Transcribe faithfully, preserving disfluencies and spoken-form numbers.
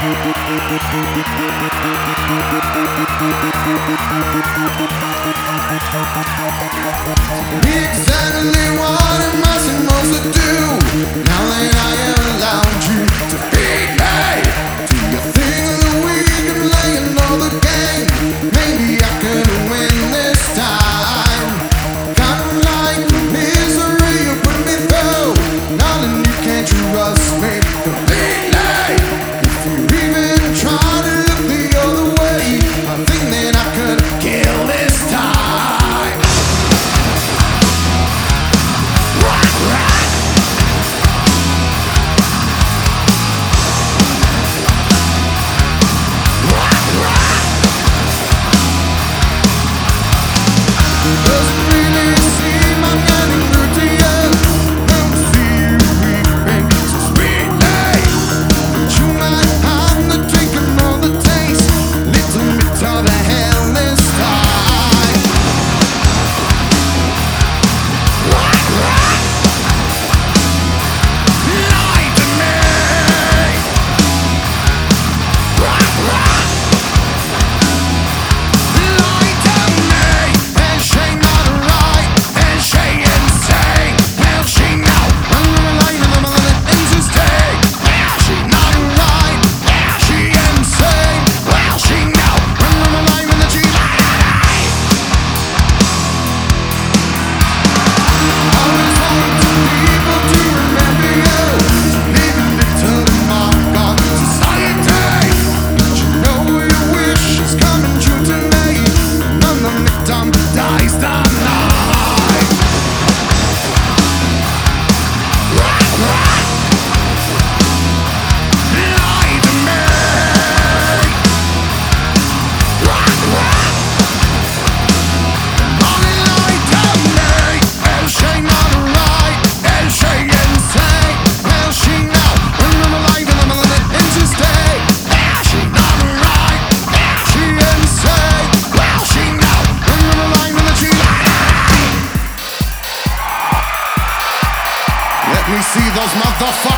Exactly what am I supposed to do now that I have allowed you to beat me? Do you think that we can play another game? Maybe I could win this time. Kind of like the misery you put me through. Darling, you can't trust me completely. If you even try to look the other way, I think that I could kill this time. Rock, rock. Rock, rock. Doesn't really seem I'm getting through to you. Don't see you weeping so sweetly. But you might have the drink and all the taste. Little bit of the hell this time. Rock, rock. Lie to me. Rock, rock. Lie to me. And she not right. And she insane. Well, she know. I'm gonna lie to them and let things just take. Well, she not right. Well, she insane. Well, she know. I'm gonna lie when the cheese. Always want to people to remember you. Leave a little mark on society. But you know your wish is coming true to me. None of the time dies the night. Rock, rock. Lie to me. Rock, rock. Only lie to me. And she not right. And she insane. Well, she know. When I'm alive and I'm alive, and she stay. Well, she not right. Well, she insane. Well, she know. When I'm alive and she. Let me see those motherfuckers.